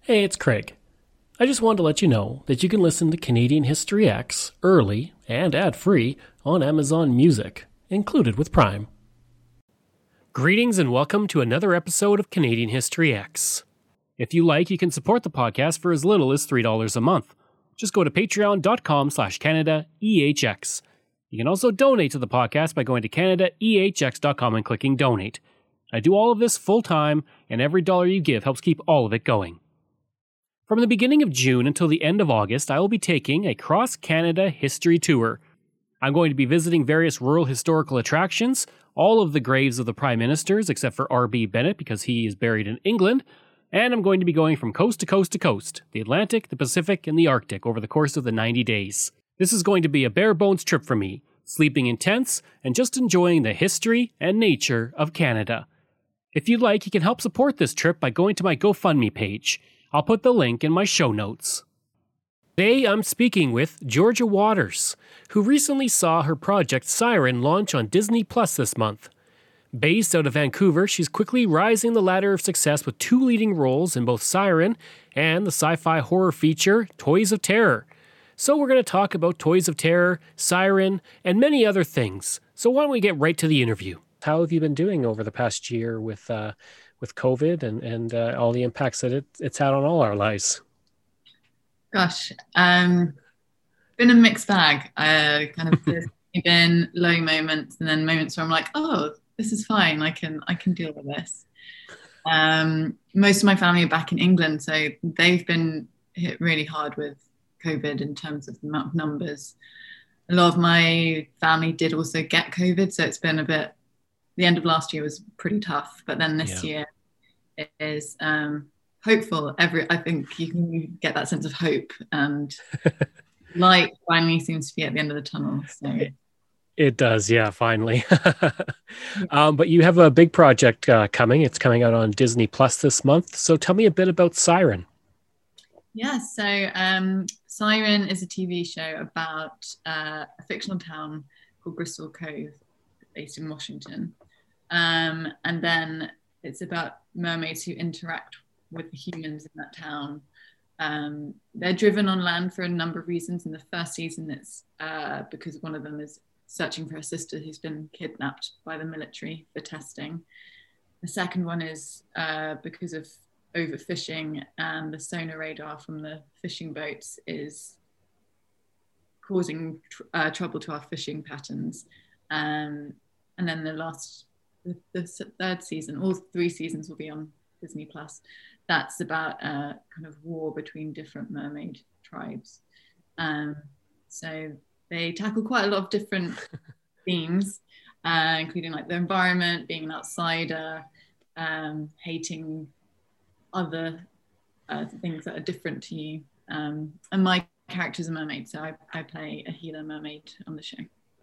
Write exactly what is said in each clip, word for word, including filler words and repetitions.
Hey, it's Craig. I just wanted to let you know that you can listen to Canadian History X early and ad-free on Amazon Music, included with Prime. Greetings and welcome to another episode of Canadian History X. If you like, you can support the podcast for as little as three dollars a month. Just go to patreon.com slash Canada EHX. You can also donate to the podcast by going to canada e h x dot com and clicking donate. I do all of this full-time, and every dollar you give helps keep all of it going. From the beginning of June until the end of August, I will be taking a cross-Canada history tour. I'm going to be visiting various rural historical attractions, all of the graves of the Prime Ministers except for R B Bennett because he is buried in England, and I'm going to be going from coast to coast to coast, the Atlantic, the Pacific, and the Arctic over the course of the ninety days. This is going to be a bare-bones trip for me, sleeping in tents and just enjoying the history and nature of Canada. If you'd like, you can help support this trip by going to my GoFundMe page. I'll put the link in my show notes. Today I'm speaking with Georgia Waters, who recently saw her project Siren launch on Disney Plus this month. Based out of Vancouver, she's quickly rising the ladder of success with two leading roles in both Siren and the sci-fi horror feature Toys of Terror. So we're going to talk about Toys of Terror, Siren, and many other things. So why don't we get right to the interview? How have you been doing over the past year with uh, with COVID and, and uh, all the impacts that it, it's had on all our lives? Gosh, um, been a mixed bag. I kind of there's been low moments and then moments where I'm like, oh, this is fine. I can I can deal with this. Um, most of my family are back in England, so they've been hit really hard with COVID in terms of the amount of numbers. A lot of my family did also get COVID, so it's been a bit. The end of last year was pretty tough, but then this yeah. year it is um, hopeful. Every I think you can get that sense of hope and light finally seems to be at the end of the tunnel. So it, it does, yeah, finally. um, but you have a big project uh, coming. It's coming out on Disney Plus this month. So tell me a bit about Siren. Yeah, so um, Siren is a T V show about uh, a fictional town called Bristol Cove, based in Washington. Um, and then it's about mermaids who interact with the humans in that town. Um, they're driven on land for a number of reasons. In the first season, it's uh, because one of them is searching for her sister who's been kidnapped by the military for testing. The second one is uh, because of overfishing, and the sonar radar from the fishing boats is causing tr- uh, trouble to our fishing patterns. Um, and then the last, the, the third season, all three seasons will be on Disney Plus. That's about a kind of war between different mermaid tribes. Um, so they tackle quite a lot of different themes, uh, including like the environment, being an outsider, um, hating other uh, things that are different to you. Um, and my character's a mermaid, so I, I play a healer mermaid on the show.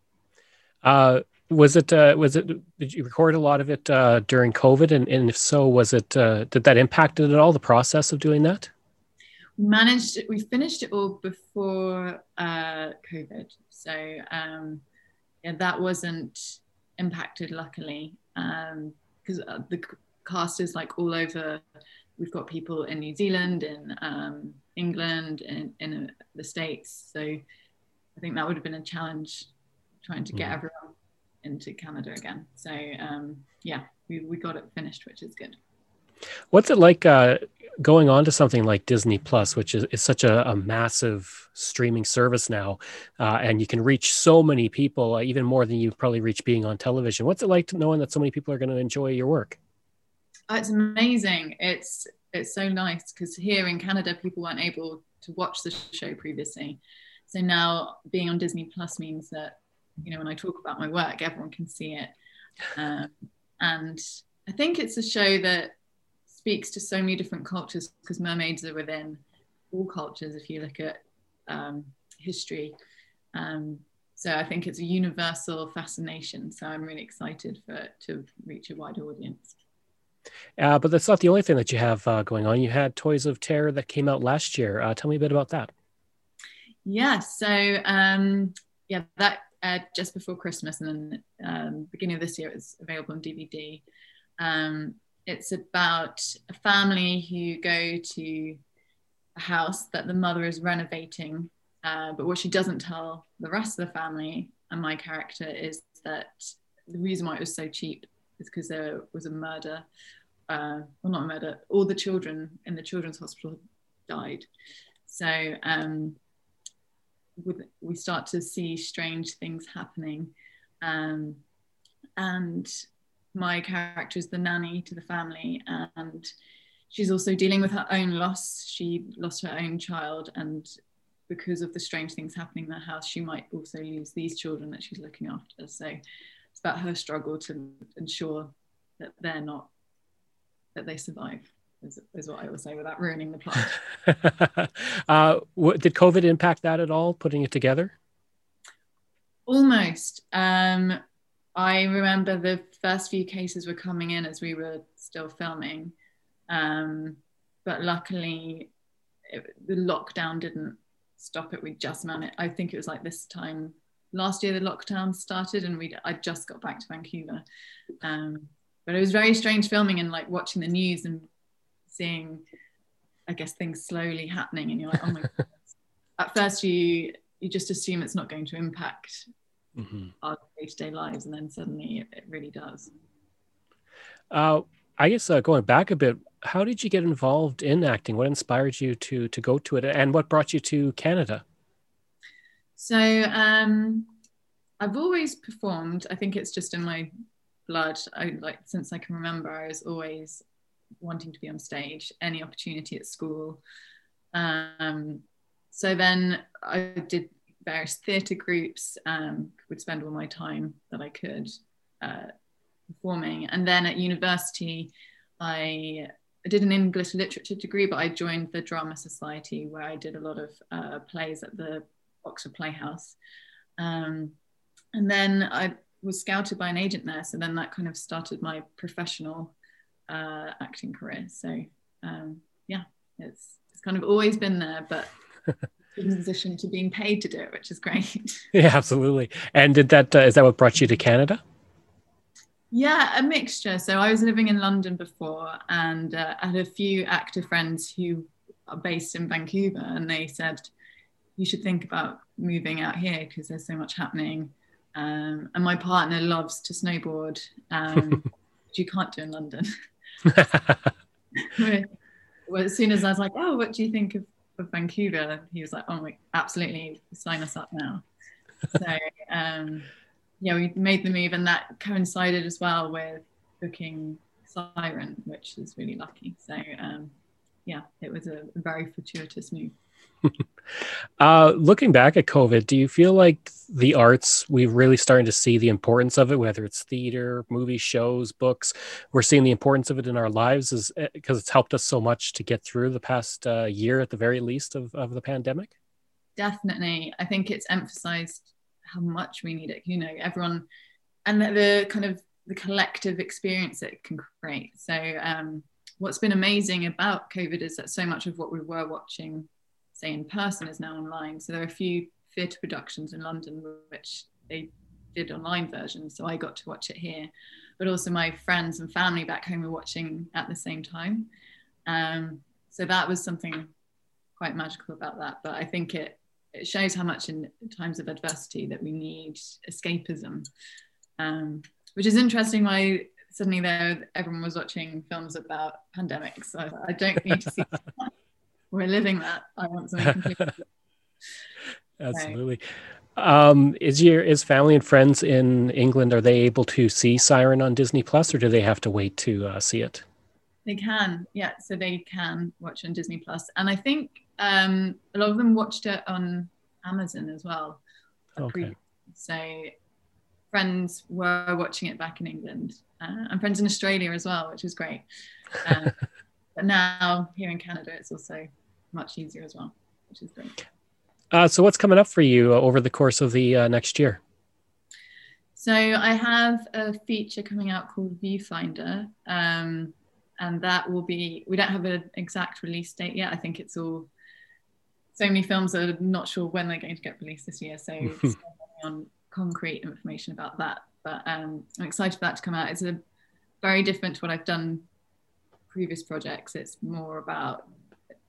Uh, was it, uh, was it, did you record a lot of it uh, during COVID? And, and if so, was it, uh, did that impact it at all, the process of doing that? We managed, we finished it all before uh, COVID. So um, yeah, that wasn't impacted, luckily, because um, the cast is like all over. We've got people in New Zealand, in um, England, in, in uh, the States. So I think that would have been a challenge trying to get mm. everyone into Canada again. So um, yeah, we, we got it finished, which is good. What's it like uh, going on to something like Disney Plus, which is, is such a, a massive streaming service now, uh, and you can reach so many people, uh, even more than you probably reach being on television. What's it like to knowing that so many people are going to enjoy your work? Oh, it's amazing. It's it's so nice because here in Canada, people weren't able to watch the show previously. So now being on Disney Plus means that, you know, when I talk about my work, everyone can see it. Um, and I think it's a show that speaks to so many different cultures because mermaids are within all cultures if you look at um, history. Um, so I think it's a universal fascination. So I'm really excited for it to reach a wider audience. Uh, but that's not the only thing that you have uh, going on. You had Toys of Terror that came out last year. Uh, tell me a bit about that. Yeah, so um, yeah, that uh, just before Christmas, and then um, beginning of this year, it's available on D V D. Um, it's about a family who go to a house that the mother is renovating. Uh, but what she doesn't tell the rest of the family and my character is that the reason why it was so cheap is because there was a murder. Uh, well, not a murder. All the children in the children's hospital died. So um, with, we start to see strange things happening. Um, and my character is the nanny to the family, and she's also dealing with her own loss. She lost her own child, and because of the strange things happening in the house, she might also lose these children that she's looking after. So it's about her struggle to ensure that they're not, that they survive, is, is what I would say without ruining the plot. uh, what, did COVID impact that at all, putting it together? Almost. Um, I remember the first few cases were coming in as we were still filming. Um, but luckily, it, the lockdown didn't stop it. We just managed. I think it was like this time last year the lockdown started, and we I just got back to Vancouver. Um, but it was very strange filming and like watching the news and seeing, I guess, things slowly happening, and you're like, oh my god. At first, you you just assume it's not going to impact mm-hmm. our day-to-day lives, and then suddenly it, it really does. Uh, I guess uh, going back a bit, how did you get involved in acting? What inspired you to to go to it, and what brought you to Canada? So um, I've always performed. I think it's just in my blood. I like since I can remember, I was always wanting to be on stage. Any opportunity at school. Um, so then I did various theatre groups. Um, would spend all my time that I could uh, performing, and then at university, I. I did an English literature degree, but I joined the Drama Society, where I did a lot of uh, plays at the Oxford Playhouse. Um, and then I was scouted by an agent there. So then that kind of started my professional uh, acting career. So um, yeah, it's it's kind of always been there, but in position to being paid to do it, which is great. Yeah, absolutely. And did that, uh, is that what brought you to Canada? Yeah, a mixture. So I was living in London before, and uh, I had a few actor friends who are based in Vancouver, and they said, you should think about moving out here because there's so much happening. Um, and my partner loves to snowboard, um, which you can't do in London. Well, as soon as I was like, oh, what do you think of, of Vancouver? He was like, oh, my, absolutely, sign us up now. So, um, yeah, we made the move, and that coincided as well with booking Siren, which is really lucky. So, um, yeah, it was a very fortuitous move. uh, looking back at COVID, do you feel like the arts, we're really starting to see the importance of it, whether it's theater, movies, shows, books, we're seeing the importance of it in our lives is because it's helped us so much to get through the past uh, year at the very least of, of the pandemic? Definitely. I think it's emphasized how much we need it, you know, everyone, and the, the kind of the collective experience it can create. So um, what's been amazing about COVID is that so much of what we were watching, say in person, is now online. So there are a few theatre productions in London which they did online versions, so I got to watch it here, but also my friends and family back home were watching at the same time. Um, so that was something quite magical about that. But I think it it shows how much in times of adversity that we need escapism, um, which is interesting why suddenly there everyone was watching films about pandemics. So I, I don't need to see that. We're living that. I want something completely different. Absolutely. So. Um, is your is family and friends in England, are they able to see Siren on Disney Plus, or do they have to wait to uh, see it? They can, yeah. So they can watch on Disney Plus, and I think um, a lot of them watched it on Amazon as well. Okay. So friends were watching it back in England, uh, and friends in Australia as well, which is great. Um, but now here in Canada, it's also much easier as well, which is great. Uh, so what's coming up for you uh, over the course of the uh, next year? So I have a feature coming out called Viewfinder, um, and that will be, we don't have an exact release date yet. I think it's all, so many films are not sure when they're going to get released this year. So it's on concrete information about that. But um, I'm excited for that to come out. It's a very different to what I've done previous projects. It's more about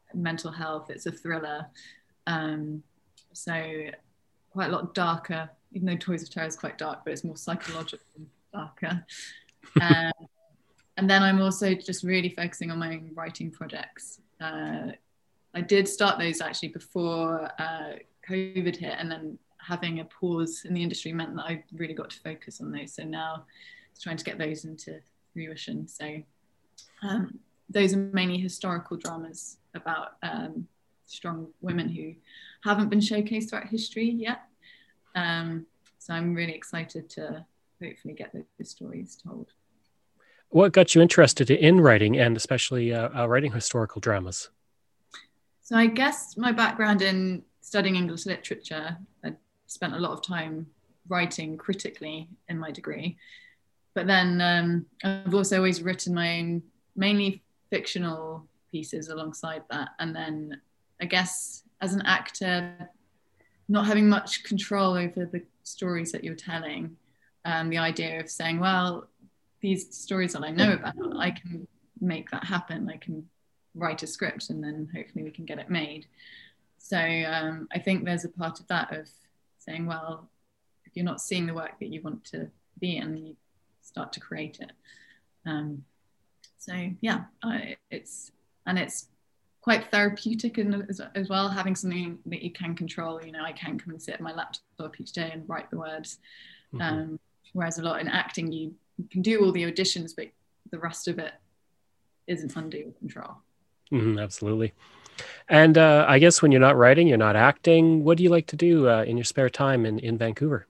mental health. It's a thriller. Um, so quite a lot darker, even though Toys of Terror is quite dark, but it's more psychological and darker. Um, and then I'm also just really focusing on my own writing projects. Uh, I did start those actually before uh, COVID hit, and then having a pause in the industry meant that I really got to focus on those. So now it's trying to get those into fruition. So um, those are mainly historical dramas about um, strong women who haven't been showcased throughout history yet. Um, so I'm really excited to hopefully get those stories told. What got you interested in writing, and especially uh, uh, writing historical dramas? So I guess my background in studying English literature, I spent a lot of time writing critically in my degree. But then um, I've also always written my own, mainly fictional pieces alongside that. And then I guess as an actor, not having much control over the stories that you're telling, um, the idea of saying, well, these stories that I know about, I can make that happen. I can write a script and then hopefully we can get it made. So um, I think there's a part of that of saying, well, if you're not seeing the work that you want to be in, you start to create it. Um, so yeah, I, it's, and it's quite therapeutic in, as, as well, having something that you can control. You know, I can come and sit at my laptop each day and write the words. Mm-hmm. Um, whereas a lot in acting, you, you can do all the auditions, but the rest of it isn't under your control. Mm-hmm, absolutely. And uh, I guess when you're not writing, you're not acting, what do you like to do uh, in your spare time in, in Vancouver?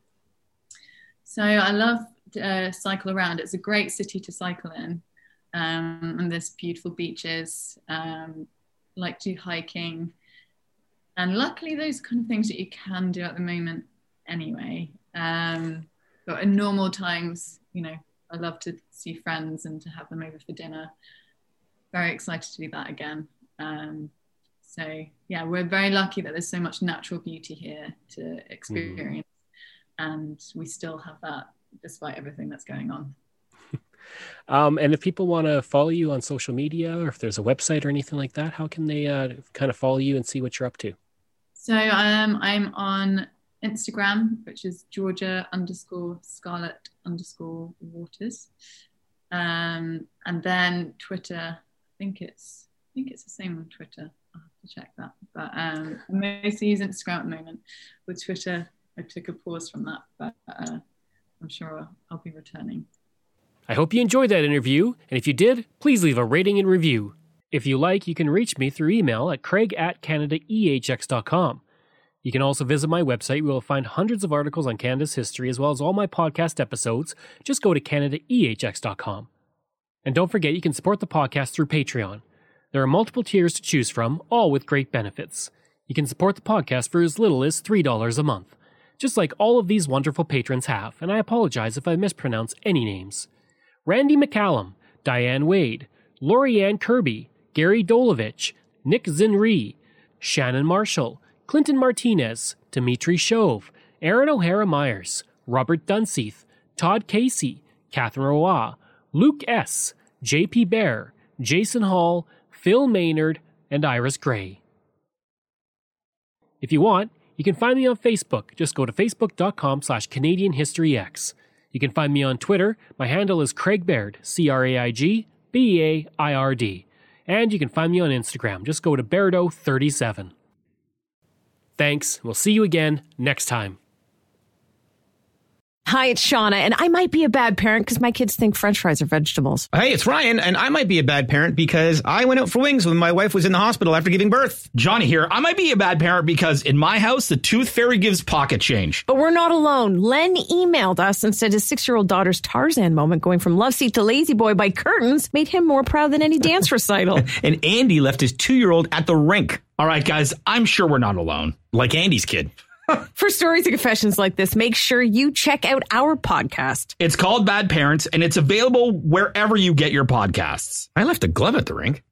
So I love to uh, cycle around. It's a great city to cycle in. Um, and there's beautiful beaches. Um, like to do hiking. And luckily those are kind of things that you can do at the moment anyway. Um, but in normal times, you know, I love to see friends and to have them over for dinner. Very excited to do that again. Um, so yeah, we're very lucky that there's so much natural beauty here to experience. Mm. And we still have that despite everything that's going on. Um, and if people want to follow you on social media, or if there's a website or anything like that, how can they uh, kind of follow you and see what you're up to? So um, I'm on Instagram, which is Georgia underscore Scarlett underscore Waters. Um, and then Twitter, I think it's I think it's the same on Twitter. I'll have to check that. But um, I mostly use Instagram at the moment. With Twitter, I took a pause from that, but uh, I'm sure I'll, I'll be returning. I hope you enjoyed that interview, and if you did, please leave a rating and review. If you like, you can reach me through email at craig at canada e h x dot com. You can also visit my website where you'll find hundreds of articles on Canada's history as well as all my podcast episodes. Just go to canada e h x dot com. And don't forget, you can support the podcast through Patreon. There are multiple tiers to choose from, all with great benefits. You can support the podcast for as little as three dollars a month, just like all of these wonderful patrons have, and I apologize if I mispronounce any names. Randy McCallum, Diane Wade, Lori-Ann Kirby, Gary Dolovich, Nick Zinri, Shannon Marshall, Clinton Martinez, Dimitri Shove, Aaron O'Hara Myers, Robert Dunseith, Todd Casey, Catherine Roy, Luke S., J P Bear, Jason Hall, Phil Maynard, and Iris Gray. If you want, you can find me on Facebook. Just go to facebook.com slash Canadian History X. You can find me on Twitter. My handle is Craig Baird, C R A I G B E A I R D. And you can find me on Instagram. Just go to Bairdo thirty-seven. Thanks. We'll see you again next time. Hi, it's Shauna, and I might be a bad parent because my kids think French fries are vegetables. Hey, it's Ryan, and I might be a bad parent because I went out for wings when my wife was in the hospital after giving birth. Johnny here. I might be a bad parent because in my house, the tooth fairy gives pocket change. But we're not alone. Len emailed us and said his six-year-old daughter's Tarzan moment going from love seat to lazy boy by curtains made him more proud than any dance recital. And Andy left his two-year-old at the rink. All right, guys, I'm sure we're not alone. Like Andy's kid. For stories and confessions like this, make sure you check out our podcast. It's called Bad Parents, and it's available wherever you get your podcasts. I left a glove at the rink.